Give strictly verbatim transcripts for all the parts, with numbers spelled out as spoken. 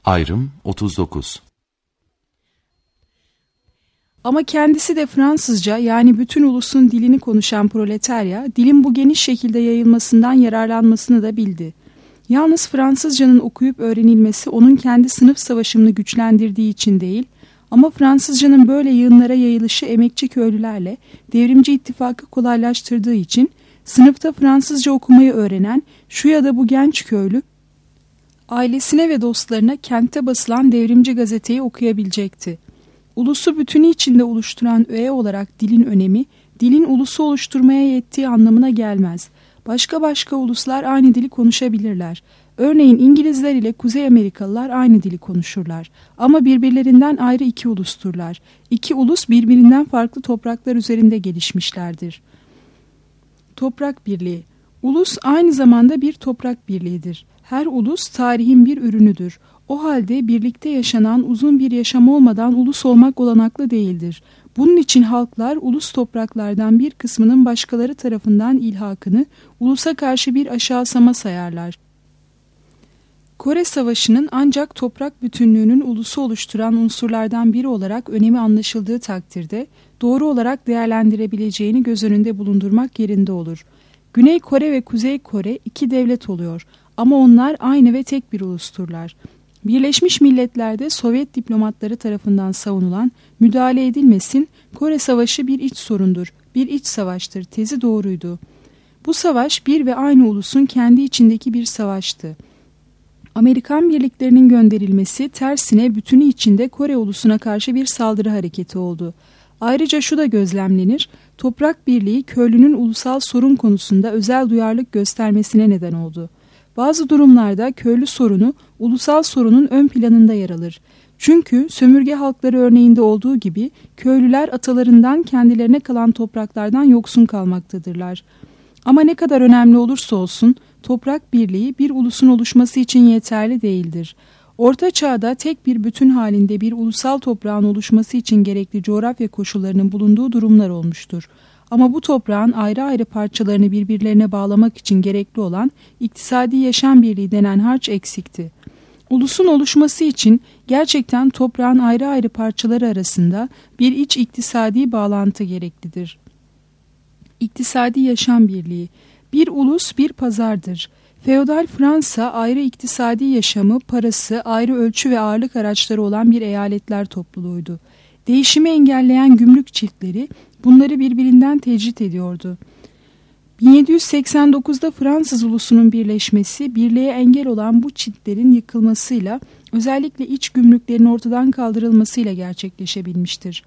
Ayrım otuz dokuz. Ama kendisi de Fransızca, yani bütün ulusun dilini konuşan proletarya, dilin bu geniş şekilde yayılmasından yararlanmasını da bildi. Yalnız Fransızcanın okuyup öğrenilmesi onun kendi sınıf savaşını güçlendirdiği için değil, ama Fransızcanın böyle yığınlara yayılışı emekçi köylülerle devrimci ittifakı kolaylaştırdığı için sınıfta Fransızca okumayı öğrenen şu ya da bu genç köylü, ailesine ve dostlarına kentte basılan devrimci gazeteyi okuyabilecekti. Ulusu bütünü içinde oluşturan öğe olarak dilin önemi, dilin ulusu oluşturmaya yettiği anlamına gelmez. Başka başka uluslar aynı dili konuşabilirler. Örneğin İngilizler ile Kuzey Amerikalılar aynı dili konuşurlar. Ama birbirlerinden ayrı iki ulusturlar. İki ulus birbirinden farklı topraklar üzerinde gelişmişlerdir. Toprak birliği. Ulus aynı zamanda bir toprak birliğidir. Her ulus tarihin bir ürünüdür. O halde birlikte yaşanan uzun bir yaşam olmadan ulus olmak olanaklı değildir. Bunun için halklar ulus topraklardan bir kısmının başkaları tarafından ilhakını ulusa karşı bir aşağısama sayarlar. Kore Savaşı'nın ancak toprak bütünlüğünün ulusu oluşturan unsurlardan biri olarak önemi anlaşıldığı takdirde doğru olarak değerlendirebileceğini göz önünde bulundurmak yerinde olur. Güney Kore ve Kuzey Kore iki devlet oluyor ama onlar aynı ve tek bir ulusturlar. Birleşmiş Milletler'de Sovyet diplomatları tarafından savunulan müdahale edilmesin, Kore Savaşı bir iç sorundur, bir iç savaştır tezi doğruydu. Bu savaş bir ve aynı ulusun kendi içindeki bir savaştı. Amerikan birliklerinin gönderilmesi tersine bütünü içinde Kore ulusuna karşı bir saldırı hareketi oldu. Ayrıca şu da gözlemlenir, toprak birliği köylünün ulusal sorun konusunda özel duyarlılık göstermesine neden oldu. Bazı durumlarda köylü sorunu ulusal sorunun ön planında yer alır. Çünkü sömürge halkları örneğinde olduğu gibi köylüler atalarından kendilerine kalan topraklardan yoksun kalmaktadırlar. Ama ne kadar önemli olursa olsun toprak birliği bir ulusun oluşması için yeterli değildir. Orta Çağ'da tek bir bütün halinde bir ulusal toprağın oluşması için gerekli coğrafya koşullarının bulunduğu durumlar olmuştur. Ama bu toprağın ayrı ayrı parçalarını birbirlerine bağlamak için gerekli olan iktisadi yaşam birliği denen harç eksikti. Ulusun oluşması için gerçekten toprağın ayrı ayrı parçaları arasında bir iç iktisadi bağlantı gereklidir. İktisadi yaşam birliği. Bir ulus bir pazardır. Feodal Fransa ayrı iktisadi yaşamı, parası, ayrı ölçü ve ağırlık araçları olan bir eyaletler topluluğuydu. Değişimi engelleyen gümrük çiftleri bunları birbirinden tecrit ediyordu. bin yedi yüz seksen dokuzda Fransız ulusunun birleşmesi, birliğe engel olan bu çiftlerin yıkılmasıyla, özellikle iç gümrüklerin ortadan kaldırılmasıyla gerçekleşebilmiştir.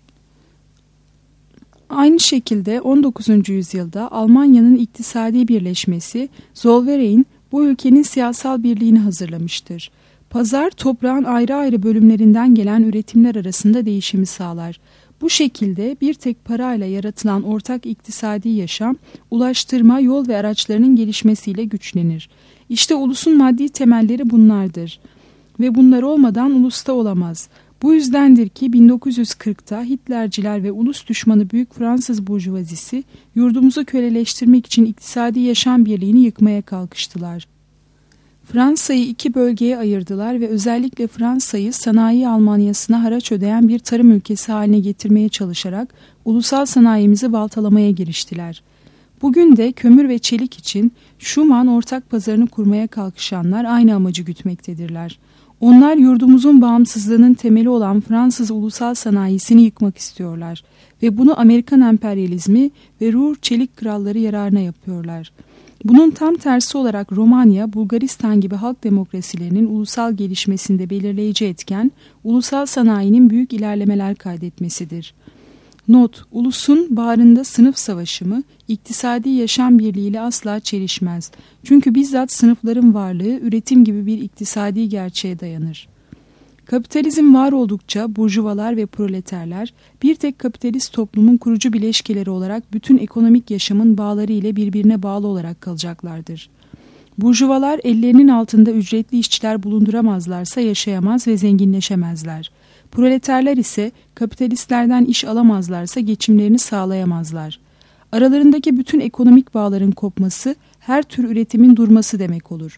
Aynı şekilde on dokuzuncu yüzyılda Almanya'nın iktisadi birleşmesi, Zollverein bu ülkenin siyasal birliğini hazırlamıştır. Pazar, toprağın ayrı ayrı bölümlerinden gelen üretimler arasında değişimi sağlar. Bu şekilde bir tek parayla yaratılan ortak iktisadi yaşam, ulaştırma, yol ve araçlarının gelişmesiyle güçlenir. İşte ulusun maddi temelleri bunlardır. Ve bunlar olmadan ulusta olamaz. Bu yüzdendir ki bin dokuz yüz kırkta Hitlerciler ve ulus düşmanı Büyük Fransız burjuvazisi yurdumuzu köleleştirmek için iktisadi yaşam birliğini yıkmaya kalkıştılar. Fransa'yı iki bölgeye ayırdılar ve özellikle Fransa'yı sanayi Almanyası'na haraç ödeyen bir tarım ülkesi haline getirmeye çalışarak ulusal sanayimizi baltalamaya giriştiler. Bugün de kömür ve çelik için Schuman ortak pazarını kurmaya kalkışanlar aynı amacı gütmektedirler. Onlar yurdumuzun bağımsızlığının temeli olan Fransız ulusal sanayisini yıkmak istiyorlar ve bunu Amerikan emperyalizmi ve Ruhr çelik kralları yararına yapıyorlar. Bunun tam tersi olarak Romanya, Bulgaristan gibi halk demokrasilerinin ulusal gelişmesinde belirleyici etken, ulusal sanayinin büyük ilerlemeler kaydetmesidir. Not: ulusun bağrında sınıf savaşı mı, iktisadi yaşam birliğiyle asla çelişmez. Çünkü bizzat sınıfların varlığı üretim gibi bir iktisadi gerçeğe dayanır. Kapitalizm var oldukça burjuvalar ve proleterler bir tek kapitalist toplumun kurucu bileşkeleri olarak bütün ekonomik yaşamın bağları ile birbirine bağlı olarak kalacaklardır. Burjuvalar ellerinin altında ücretli işçiler bulunduramazlarsa yaşayamaz ve zenginleşemezler. Proleterler ise kapitalistlerden iş alamazlarsa geçimlerini sağlayamazlar. Aralarındaki bütün ekonomik bağların kopması her tür üretimin durması demek olur.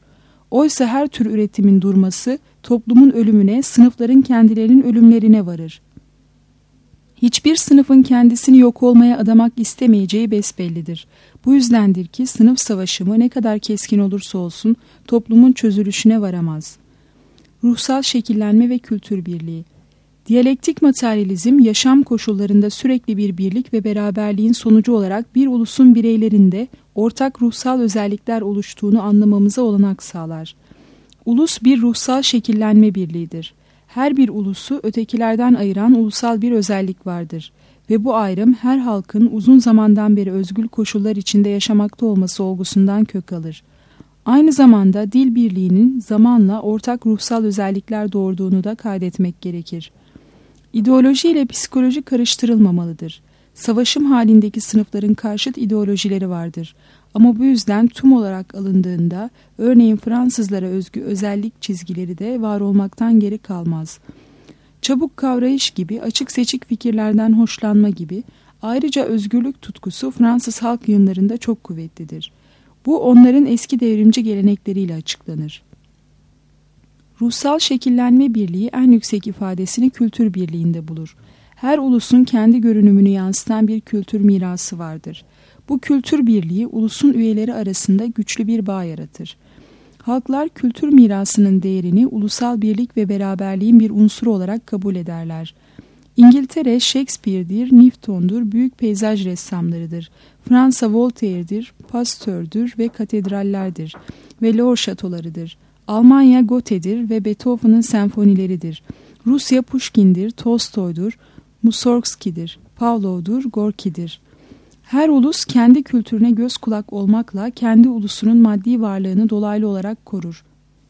Oysa her tür üretimin durması toplumun ölümüne, sınıfların kendilerinin ölümlerine varır. Hiçbir sınıfın kendisini yok olmaya adamak istemeyeceği besbellidir. Bu yüzdendir ki sınıf savaşımı ne kadar keskin olursa olsun toplumun çözülüşüne varamaz. Ruhsal şekillenme ve kültür birliği. Diyalektik materyalizm, yaşam koşullarında sürekli bir birlik ve beraberliğin sonucu olarak bir ulusun bireylerinde ortak ruhsal özellikler oluştuğunu anlamamıza olanak sağlar. Ulus bir ruhsal şekillenme birliğidir. Her bir ulusu ötekilerden ayıran ulusal bir özellik vardır ve bu ayrım her halkın uzun zamandan beri özgül koşullar içinde yaşamakta olması olgusundan kök alır. Aynı zamanda dil birliğinin zamanla ortak ruhsal özellikler doğurduğunu da kaydetmek gerekir. İdeoloji ile psikoloji karıştırılmamalıdır. Savaşım halindeki sınıfların karşıt ideolojileri vardır. Ama bu yüzden tüm olarak alındığında örneğin Fransızlara özgü özellik çizgileri de var olmaktan geri kalmaz. Çabuk kavrayış gibi, açık seçik fikirlerden hoşlanma gibi, ayrıca özgürlük tutkusu Fransız halk yığınlarında çok kuvvetlidir. Bu onların eski devrimci gelenekleriyle açıklanır. Ruhsal şekillenme birliği en yüksek ifadesini kültür birliğinde bulur. Her ulusun kendi görünümünü yansıtan bir kültür mirası vardır. Bu kültür birliği ulusun üyeleri arasında güçlü bir bağ yaratır. Halklar kültür mirasının değerini ulusal birlik ve beraberliğin bir unsuru olarak kabul ederler. İngiltere Shakespeare'dir, Newton'dur, büyük peyzaj ressamlarıdır. Fransa Voltaire'dir, Pasteur'dür ve katedrallerdir ve lor şatolarıdır. Almanya Goethe'dir ve Beethoven'ın senfonileridir. Rusya Pushkin'dir, Tolstoy'dur, Mussorgsky'dir, Pavlov'dur, Gorki'dir. Her ulus kendi kültürüne göz kulak olmakla kendi ulusunun maddi varlığını dolaylı olarak korur.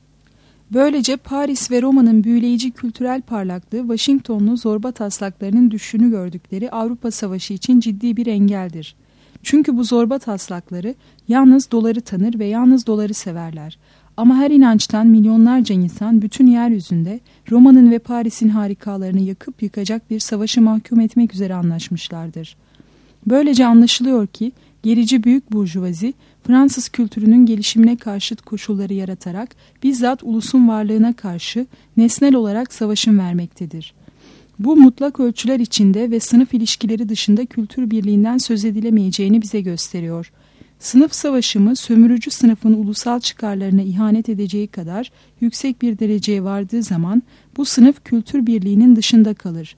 Böylece Paris ve Roma'nın büyüleyici kültürel parlaklığı Washingtonlu zorba taslaklarının düşüşünü gördükleri Avrupa Savaşı için ciddi bir engeldir. Çünkü bu zorba taslakları yalnız doları tanır ve yalnız doları severler. Ama her inançtan milyonlarca insan bütün yeryüzünde Roma'nın ve Paris'in harikalarını yakıp yıkacak bir savaşı mahkum etmek üzere anlaşmışlardır. Böylece anlaşılıyor ki gerici büyük burjuvazi Fransız kültürünün gelişimine karşıt koşulları yaratarak bizzat ulusun varlığına karşı nesnel olarak savaşın vermektedir. Bu mutlak ölçüler içinde ve sınıf ilişkileri dışında kültür birliğinden söz edilemeyeceğini bize gösteriyor. Sınıf savaşımı sömürücü sınıfın ulusal çıkarlarına ihanet edeceği kadar yüksek bir dereceye vardığı zaman bu sınıf kültür birliğinin dışında kalır.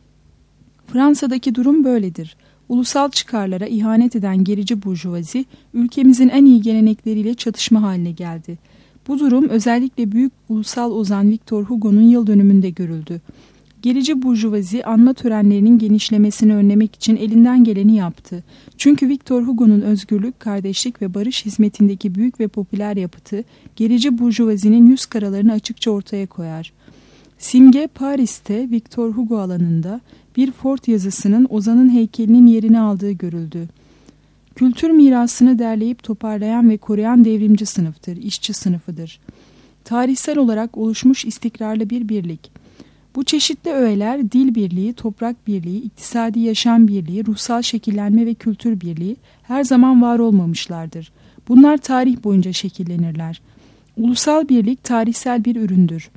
Fransa'daki durum böyledir. Ulusal çıkarlara ihanet eden gerici burjuvazi ülkemizin en iyi gelenekleriyle çatışma haline geldi. Bu durum özellikle büyük ulusal ozan Victor Hugo'nun yıl dönümünde görüldü. Gerici burjuvazi anma törenlerinin genişlemesini önlemek için elinden geleni yaptı. Çünkü Victor Hugo'nun özgürlük, kardeşlik ve barış hizmetindeki büyük ve popüler yapıtı gerici burjuvazinin yüz karalarını açıkça ortaya koyar. Simge Paris'te Victor Hugo alanında bir fort yazısının ozanın heykelinin yerini aldığı görüldü. Kültür mirasını derleyip toparlayan ve koruyan devrimci sınıftır, işçi sınıfıdır. Tarihsel olarak oluşmuş istikrarlı bir birlik. Bu çeşitli öğeler dil birliği, toprak birliği, iktisadi yaşam birliği, ruhsal şekillenme ve kültür birliği her zaman var olmamışlardır. Bunlar tarih boyunca şekillenirler. Ulusal birlik tarihsel bir üründür.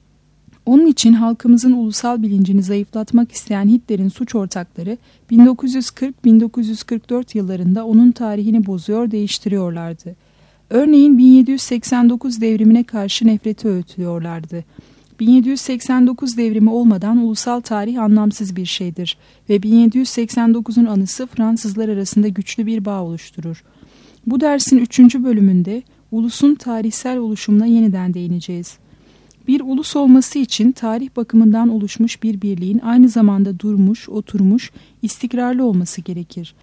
Onun için halkımızın ulusal bilincini zayıflatmak isteyen Hitler'in suç ortakları bin dokuz yüz kırk bin dokuz yüz kırk dört yıllarında onun tarihini bozuyor, değiştiriyorlardı. Örneğin bin yedi yüz seksen dokuz devrimine karşı nefreti öğütlüyorlardı. bin yedi yüz seksen dokuz devrimi olmadan ulusal tarih anlamsız bir şeydir ve bin yedi yüz seksen dokuzun anısı Fransızlar arasında güçlü bir bağ oluşturur. Bu dersin üçüncü bölümünde ulusun tarihsel oluşumuna yeniden değineceğiz. Bir ulus olması için tarih bakımından oluşmuş bir birliğin aynı zamanda durmuş, oturmuş, istikrarlı olması gerekir.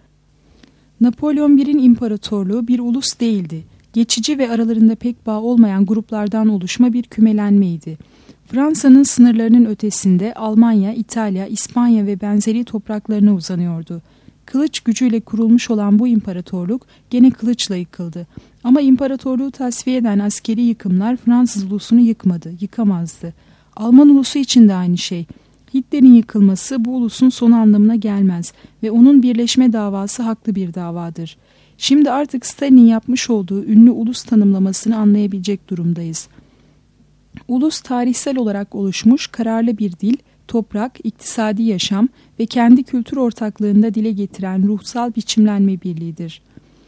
Napolyon birin imparatorluğu bir ulus değildi. Geçici ve aralarında pek bağ olmayan gruplardan oluşma bir kümelenmeydi. Fransa'nın sınırlarının ötesinde Almanya, İtalya, İspanya ve benzeri topraklarına uzanıyordu. Kılıç gücüyle kurulmuş olan bu imparatorluk gene kılıçla yıkıldı. Ama imparatorluğu tasfiye eden askeri yıkımlar Fransız ulusunu yıkmadı, yıkamazdı. Alman ulusu için de aynı şey. Hitler'in yıkılması bu ulusun sonu anlamına gelmez ve onun birleşme davası haklı bir davadır. Şimdi artık Stalin'in yapmış olduğu ünlü ulus tanımlamasını anlayabilecek durumdayız. Ulus tarihsel olarak oluşmuş kararlı bir dil, toprak, iktisadi yaşam ve kendi kültür ortaklığında dile getiren ruhsal biçimlenme birliğidir.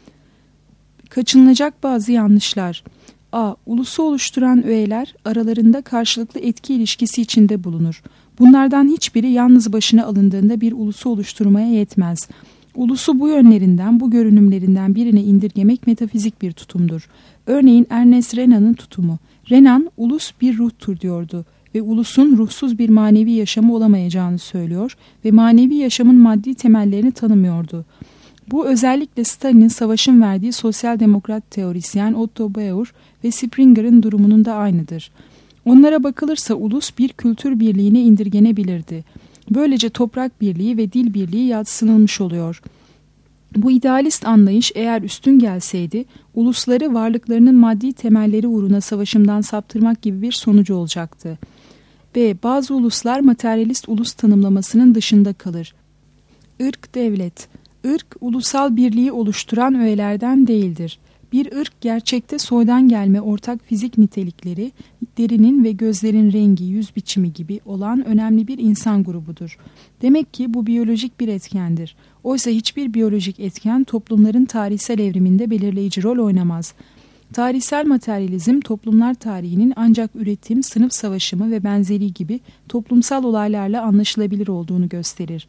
Kaçınılacak bazı yanlışlar. A. Ulusu oluşturan öğeler aralarında karşılıklı etki ilişkisi içinde bulunur. Bunlardan hiçbiri yalnız başına alındığında bir ulusu oluşturmaya yetmez. Ulusu bu yönlerinden, bu görünümlerinden birine indirgemek metafizik bir tutumdur. Örneğin Ernest Renan'ın tutumu. Renan, ulus bir ruhtur diyordu ve ulusun ruhsuz bir manevi yaşamı olamayacağını söylüyor ve manevi yaşamın maddi temellerini tanımıyordu. Bu özellikle Stalin'in savaşın verdiği sosyal demokrat teorisyen Otto Bauer ve Springer'ın durumunun da aynıdır. Onlara bakılırsa ulus bir kültür birliğine indirgenebilirdi. Böylece toprak birliği ve dil birliği yadsınılmış oluyor. Bu idealist anlayış eğer üstün gelseydi, ulusları varlıklarının maddi temelleri uğruna savaşımdan saptırmak gibi bir sonucu olacaktı. B. Bazı uluslar materyalist ulus tanımlamasının dışında kalır. Irk devlet. Irk, ulusal birliği oluşturan öğelerden değildir. Bir ırk gerçekte soydan gelme ortak fizik nitelikleri, derinin ve gözlerin rengi, yüz biçimi gibi olan önemli bir insan grubudur. Demek ki bu biyolojik bir etkendir. Oysa hiçbir biyolojik etken toplumların tarihsel evriminde belirleyici rol oynamaz. Tarihsel materyalizm toplumlar tarihinin ancak üretim, sınıf savaşımı ve benzeri gibi toplumsal olaylarla anlaşılabilir olduğunu gösterir.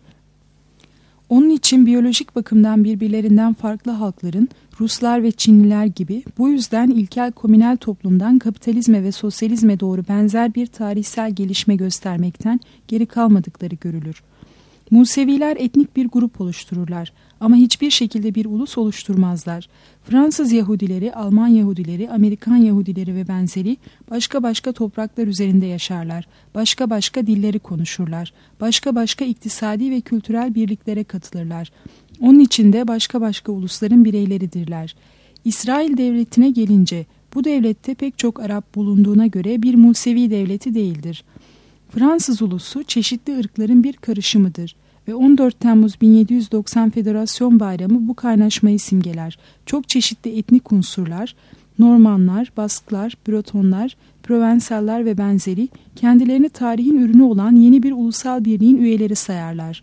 Onun için biyolojik bakımdan birbirlerinden farklı halkların, Ruslar ve Çinliler gibi bu yüzden ilkel komünel toplumdan kapitalizme ve sosyalizme doğru benzer bir tarihsel gelişme göstermekten geri kalmadıkları görülür. Museviler etnik bir grup oluştururlar ama hiçbir şekilde bir ulus oluşturmazlar. Fransız Yahudileri, Alman Yahudileri, Amerikan Yahudileri ve benzeri başka başka topraklar üzerinde yaşarlar. Başka başka dilleri konuşurlar. Başka başka iktisadi ve kültürel birliklere katılırlar. Onun içinde başka başka ulusların bireyleridirler. İsrail devletine gelince bu devlette pek çok Arap bulunduğuna göre bir Musevi devleti değildir. Fransız ulusu çeşitli ırkların bir karışımıdır ve on dört Temmuz bin yedi yüz doksan Federasyon Bayramı bu kaynaşmayı simgeler. Çok çeşitli etnik unsurlar, Normanlar, Basklar, Bretonlar, Provensallar ve benzeri kendilerini tarihin ürünü olan yeni bir ulusal birliğin üyeleri sayarlar.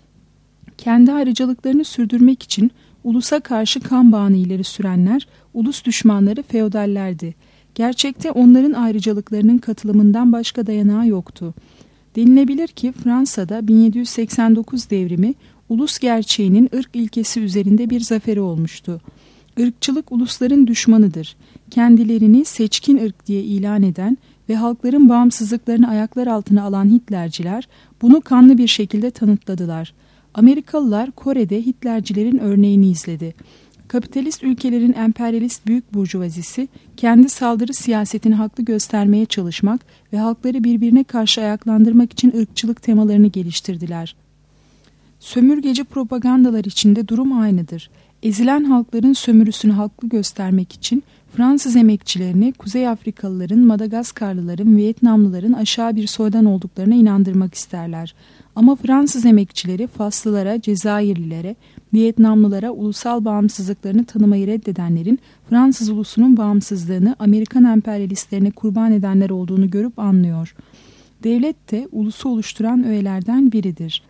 Kendi ayrıcalıklarını sürdürmek için ulusa karşı kan bağını ileri sürenler, ulus düşmanları feodallerdi. Gerçekte onların ayrıcalıklarının katılımından başka dayanağı yoktu. Denilebilir ki Fransa'da bin yedi yüz seksen dokuz devrimi ulus gerçeğinin ırk ilkesi üzerinde bir zaferi olmuştu. Irkçılık ulusların düşmanıdır. Kendilerini seçkin ırk diye ilan eden ve halkların bağımsızlıklarını ayaklar altına alan Hitlerciler bunu kanlı bir şekilde tanıtladılar. Amerikalılar Kore'de Hitlercilerin örneğini izledi. Kapitalist ülkelerin emperyalist büyük burjuvazisi kendi saldırı siyasetini haklı göstermeye çalışmak ve halkları birbirine karşı ayaklandırmak için ırkçılık temalarını geliştirdiler. Sömürgeci propagandalar içinde durum aynıdır. Ezilen halkların sömürüsünü haklı göstermek için Fransız emekçilerini Kuzey Afrikalıların, Madagaskarlıların, Vietnamlıların aşağı bir soydan olduklarına inandırmak isterler. Ama Fransız emekçileri Faslılara, Cezayirlilere, Vietnamlılara ulusal bağımsızlıklarını tanımayı reddedenlerin Fransız ulusunun bağımsızlığını Amerikan emperyalistlerine kurban edenler olduğunu görüp anlıyor. Devlet de ulusu oluşturan öğelerden biridir.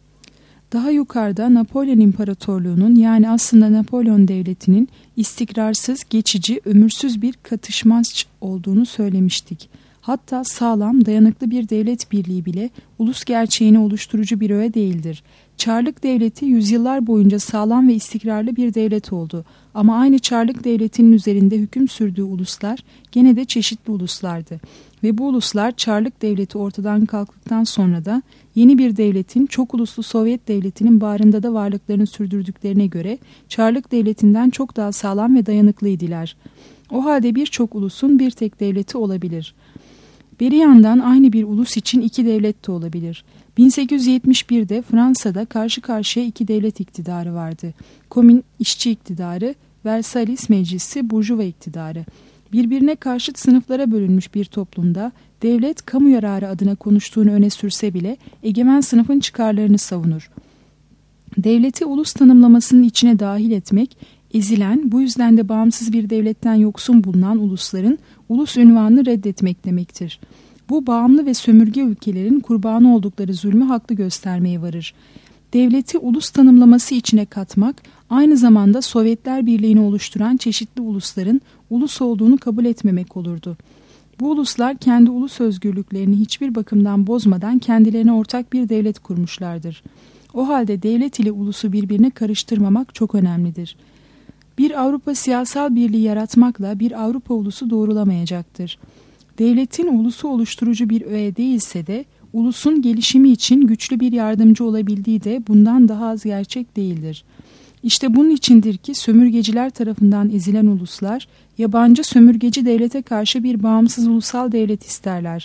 Daha yukarıda Napolyon İmparatorluğu'nun yani aslında Napolyon Devleti'nin istikrarsız, geçici, ömürsüz bir katışmaz olduğunu söylemiştik. Hatta sağlam, dayanıklı bir devlet birliği bile ulus gerçeğini oluşturucu bir öğe değildir. Çarlık Devleti yüzyıllar boyunca sağlam ve istikrarlı bir devlet oldu. Ama aynı Çarlık Devleti'nin üzerinde hüküm sürdüğü uluslar gene de çeşitli uluslardı. Ve bu uluslar Çarlık Devleti ortadan kalktıktan sonra da yeni bir devletin çok uluslu Sovyet Devleti'nin bağrında da varlıklarını sürdürdüklerine göre Çarlık Devleti'nden çok daha sağlam ve dayanıklıydılar. O halde birçok ulusun bir tek devleti olabilir. Bir yandan aynı bir ulus için iki devlet de olabilir. bin sekiz yüz yetmiş birde Fransa'da karşı karşıya iki devlet iktidarı vardı. Komün işçi iktidarı, Versailles Meclisi burjuva iktidarı. Birbirine karşıt sınıflara bölünmüş bir toplumda devlet kamu yararı adına konuştuğunu öne sürse bile egemen sınıfın çıkarlarını savunur. Devleti ulus tanımlamasının içine dahil etmek Ezilen, bu yüzden de bağımsız bir devletten yoksun bulunan ulusların ulus unvanını reddetmek demektir. Bu bağımlı ve sömürge ülkelerin kurbanı oldukları zulmü haklı göstermeye varır. Devleti ulus tanımlaması içine katmak, aynı zamanda Sovyetler Birliği'ni oluşturan çeşitli ulusların ulus olduğunu kabul etmemek olurdu. Bu uluslar kendi ulus özgürlüklerini hiçbir bakımdan bozmadan kendilerine ortak bir devlet kurmuşlardır. O halde devlet ile ulusu birbirine karıştırmamak çok önemlidir. Bir Avrupa siyasal birliği yaratmakla bir Avrupa ulusu doğrulamayacaktır. Devletin ulusu oluşturucu bir öğe değilse de ulusun gelişimi için güçlü bir yardımcı olabildiği de bundan daha az gerçek değildir. İşte bunun içindir ki sömürgeciler tarafından ezilen uluslar, yabancı sömürgeci devlete karşı bir bağımsız ulusal devlet isterler.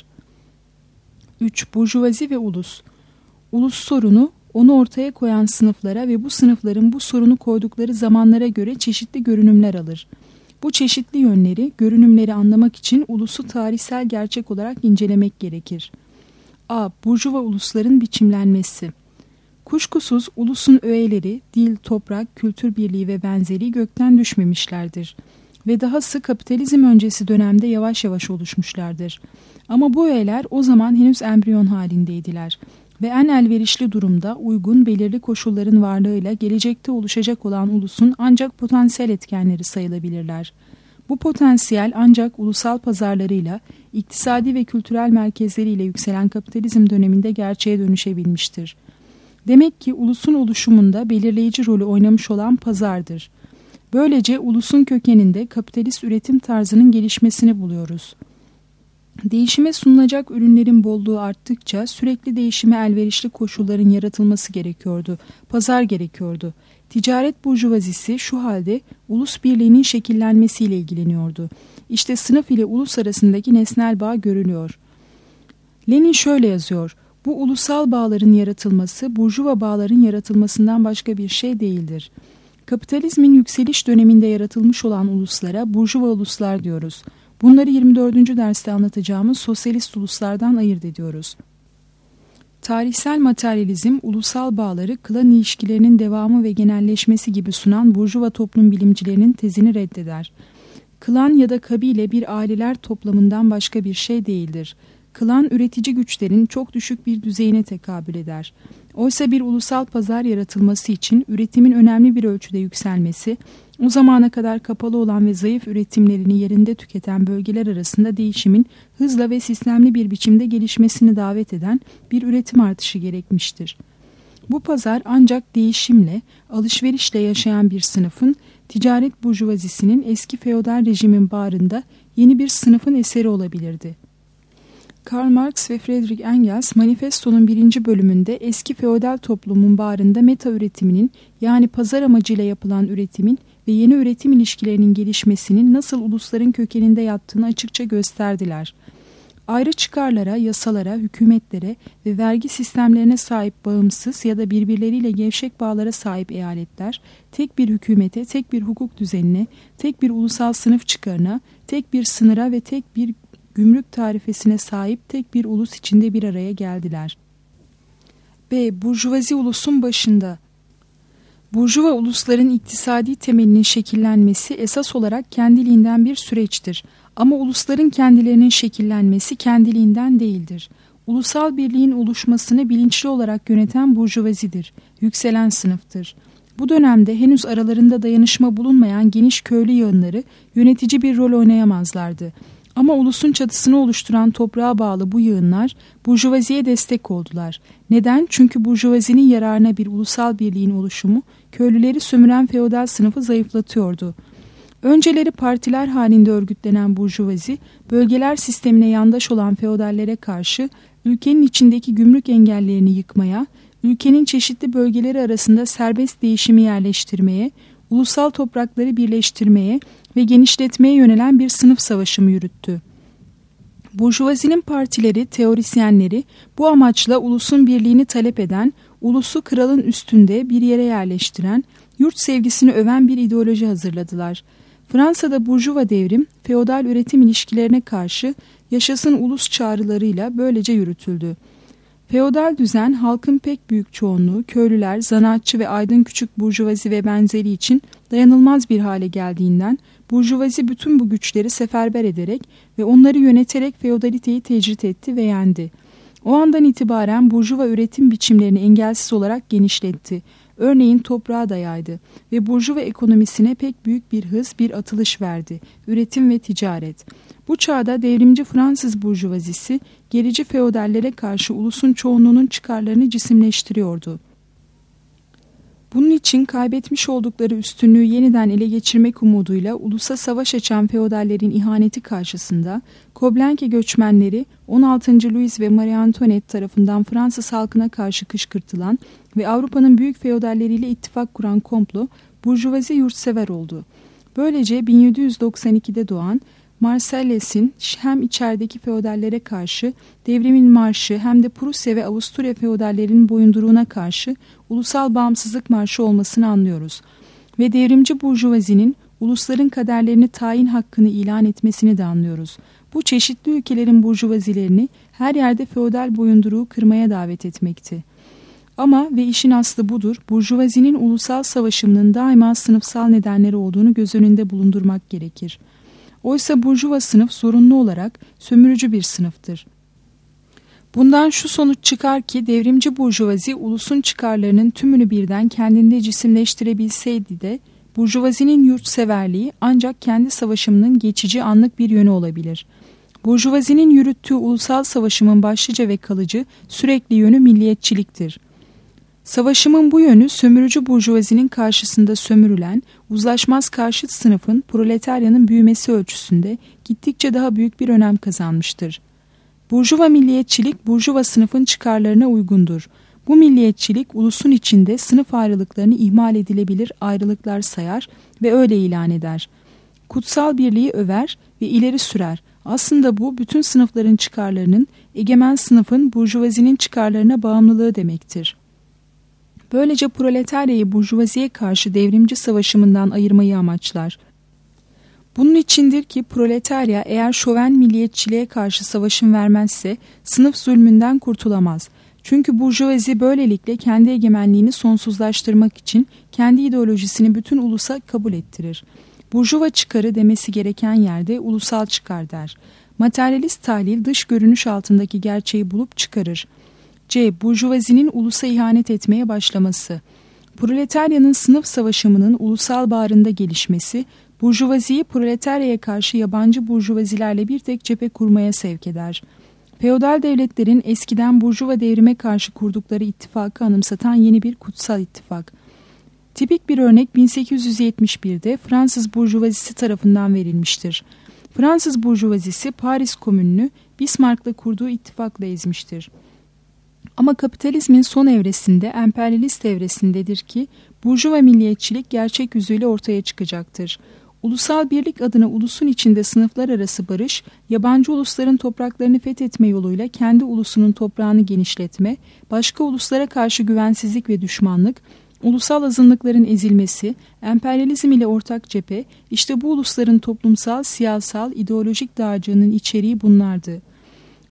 üç. Burjuvazi ve ulus. Ulus sorunu, onu ortaya koyan sınıflara ve bu sınıfların bu sorunu koydukları zamanlara göre çeşitli görünümler alır. Bu çeşitli yönleri, görünümleri anlamak için ulusu tarihsel gerçek olarak incelemek gerekir. A. Burjuva ulusların biçimlenmesi. Kuşkusuz ulusun öğeleri, dil, toprak, kültür birliği ve benzeri gökten düşmemişlerdir. Ve dahası kapitalizm öncesi dönemde yavaş yavaş oluşmuşlardır. Ama bu öğeler o zaman henüz embriyon halindeydiler. Ve en elverişli durumda uygun belirli koşulların varlığıyla gelecekte oluşacak olan ulusun ancak potansiyel etkenleri sayılabilirler. Bu potansiyel ancak ulusal pazarlarıyla, iktisadi ve kültürel merkezleriyle yükselen kapitalizm döneminde gerçeğe dönüşebilmiştir. Demek ki ulusun oluşumunda belirleyici rolü oynamış olan pazardır. Böylece ulusun kökeninde kapitalist üretim tarzının gelişmesini buluyoruz. Değişime sunulacak ürünlerin bolluğu arttıkça sürekli değişime elverişli koşulların yaratılması gerekiyordu. Pazar gerekiyordu. Ticaret burjuvazisi şu halde ulus birliğinin şekillenmesiyle ilgileniyordu. İşte sınıf ile ulus arasındaki nesnel bağ görülüyor. Lenin şöyle yazıyor: bu ulusal bağların yaratılması burjuva bağların yaratılmasından başka bir şey değildir. Kapitalizmin yükseliş döneminde yaratılmış olan uluslara burjuva uluslar diyoruz. Bunları yirmi dördüncü derste anlatacağımız sosyalist uluslardan ayırt ediyoruz. Tarihsel materyalizm, ulusal bağları klan ilişkilerinin devamı ve genelleşmesi gibi sunan burjuva toplum bilimcilerinin tezini reddeder. Klan ya da kabile bir aileler toplamından başka bir şey değildir. Klan üretici güçlerin çok düşük bir düzeyine tekabül eder. Oysa bir ulusal pazar yaratılması için üretimin önemli bir ölçüde yükselmesi, o zamana kadar kapalı olan ve zayıf üretimlerini yerinde tüketen bölgeler arasında değişimin hızla ve sistemli bir biçimde gelişmesini davet eden bir üretim artışı gerekmiştir. Bu pazar ancak değişimle, alışverişle yaşayan bir sınıfın, ticaret burjuvazisinin eski feodal rejimin bağrında yeni bir sınıfın eseri olabilirdi. Karl Marx ve Friedrich Engels Manifesto'nun birinci bölümünde eski feodal toplumun bağrında meta üretiminin, yani pazar amacıyla yapılan üretimin ve yeni üretim ilişkilerinin gelişmesinin nasıl ulusların kökeninde yattığını açıkça gösterdiler. Ayrı çıkarlara, yasalara, hükümetlere ve vergi sistemlerine sahip bağımsız ya da birbirleriyle gevşek bağlara sahip eyaletler, tek bir hükümete, tek bir hukuk düzenine, tek bir ulusal sınıf çıkarına, tek bir sınıra ve tek bir gümrük tarifesine sahip tek bir ulus içinde bir araya geldiler. B. Burjuvazi ulusun başında. Burjuva ulusların iktisadi temelinin şekillenmesi esas olarak kendiliğinden bir süreçtir. Ama ulusların kendilerinin şekillenmesi kendiliğinden değildir. Ulusal birliğin oluşmasını bilinçli olarak yöneten burjuvazidir, yükselen sınıftır. Bu dönemde henüz aralarında dayanışma bulunmayan geniş köylü yığınları yönetici bir rol oynayamazlardı. Ama ulusun çatısını oluşturan toprağa bağlı bu yığınlar burjuvaziye destek oldular. Neden? Çünkü burjuvazinin yararına bir ulusal birliğin oluşumu köylüleri sömüren feodal sınıfı zayıflatıyordu. Önceleri partiler halinde örgütlenen burjuvazi, bölgeler sistemine yandaş olan feodallere karşı ülkenin içindeki gümrük engellerini yıkmaya, ülkenin çeşitli bölgeleri arasında serbest değişimi yerleştirmeye, ulusal toprakları birleştirmeye ve genişletmeye yönelen bir sınıf savaşı mı yürüttü? Burjuvazinin partileri, teorisyenleri bu amaçla ulusun birliğini talep eden, ulusu kralın üstünde bir yere yerleştiren, yurt sevgisini öven bir ideoloji hazırladılar. Fransa'da burjuva devrim, feodal üretim ilişkilerine karşı yaşasın ulus çağrılarıyla böylece yürütüldü. Feodal düzen halkın pek büyük çoğunluğu, köylüler, zanaatçı ve aydın küçük burjuvazi ve benzeri için dayanılmaz bir hale geldiğinden, burjuvazi bütün bu güçleri seferber ederek ve onları yöneterek feodaliteyi tecrit etti ve yendi. O andan itibaren burjuva üretim biçimlerini engelsiz olarak genişletti. Örneğin toprağa da yaydı ve burjuva ekonomisine pek büyük bir hız, bir atılış verdi. Üretim ve ticaret. Bu çağda devrimci Fransız burjuvazisi gerici feodallere karşı ulusun çoğunluğunun çıkarlarını cisimleştiriyordu. Bunun için kaybetmiş oldukları üstünlüğü yeniden ele geçirmek umuduyla ulusa savaş açan feodallerin ihaneti karşısında Koblenke göçmenleri on altıncı Louis ve Marie Antoinette tarafından Fransız halkına karşı kışkırtılan ve Avrupa'nın büyük feodalleriyle ittifak kuran komplo burjuvazi yurtsever oldu. Böylece bin yedi yüz doksan ikide doğan Marcelles'in hem içerideki feodallere karşı devrimin marşı hem de Prusya ve Avusturya feodallerinin boyunduruğuna karşı ulusal bağımsızlık marşı olmasını anlıyoruz. Ve devrimci burjuvazinin ulusların kaderlerini tayin hakkını ilan etmesini de anlıyoruz. Bu çeşitli ülkelerin burjuvazilerini her yerde feodal boyunduruğu kırmaya davet etmekti. Ama ve işin aslı budur, burjuvazinin ulusal savaşımının daima sınıfsal nedenleri olduğunu göz önünde bulundurmak gerekir. Oysa burjuva sınıf zorunlu olarak sömürücü bir sınıftır. Bundan şu sonuç çıkar ki devrimci burjuvazi ulusun çıkarlarının tümünü birden kendinde cisimleştirebilseydi de burjuvazinin yurtseverliği ancak kendi savaşımının geçici anlık bir yönü olabilir. Burjuvazinin yürüttüğü ulusal savaşımın başlıca ve kalıcı sürekli yönü milliyetçiliktir. Savaşımın bu yönü sömürücü burjuvazinin karşısında sömürülen, uzlaşmaz karşıt sınıfın proletaryanın büyümesi ölçüsünde gittikçe daha büyük bir önem kazanmıştır. Burjuva milliyetçilik burjuva sınıfın çıkarlarına uygundur. Bu milliyetçilik ulusun içinde sınıf ayrılıklarını ihmal edilebilir ayrılıklar sayar ve öyle ilan eder. Kutsal birliği över ve ileri sürer. Aslında bu bütün sınıfların çıkarlarının egemen sınıfın burjuvazinin çıkarlarına bağımlılığı demektir. Böylece proletaryayı burjuvaziye karşı devrimci savaşımından ayırmayı amaçlar. Bunun içindir ki proletarya eğer şoven milliyetçiliğe karşı savaşın vermezse sınıf zulmünden kurtulamaz. Çünkü burjuvazi böylelikle kendi egemenliğini sonsuzlaştırmak için kendi ideolojisini bütün ulusa kabul ettirir. Burjuva çıkarı demesi gereken yerde ulusal çıkar der. Materyalist tahlil dış görünüş altındaki gerçeği bulup çıkarır. C. Burjuvazinin ulusa ihanet etmeye başlaması. Proletaryanın sınıf savaşımının ulusal bağrında gelişmesi, burjuvaziyi proletaryaya karşı yabancı burjuvazilerle bir tek cephe kurmaya sevk eder. Feodal devletlerin eskiden burjuva devrime karşı kurdukları ittifakı anımsatan yeni bir kutsal ittifak. Tipik bir örnek bin sekiz yüz yetmiş birde Fransız burjuvazisi tarafından verilmiştir. Fransız burjuvazisi Paris Komününü Bismarck'la kurduğu ittifakla ezmiştir. Ama kapitalizmin son evresinde, emperyalist evresindedir ki burjuva milliyetçilik gerçek yüzüyle ortaya çıkacaktır. Ulusal birlik adına ulusun içinde sınıflar arası barış, yabancı ulusların topraklarını fethetme yoluyla kendi ulusunun toprağını genişletme, başka uluslara karşı güvensizlik ve düşmanlık, ulusal azınlıkların ezilmesi, emperyalizm ile ortak cephe, işte bu ulusların toplumsal, siyasal, ideolojik dağarcığının içeriği bunlardı.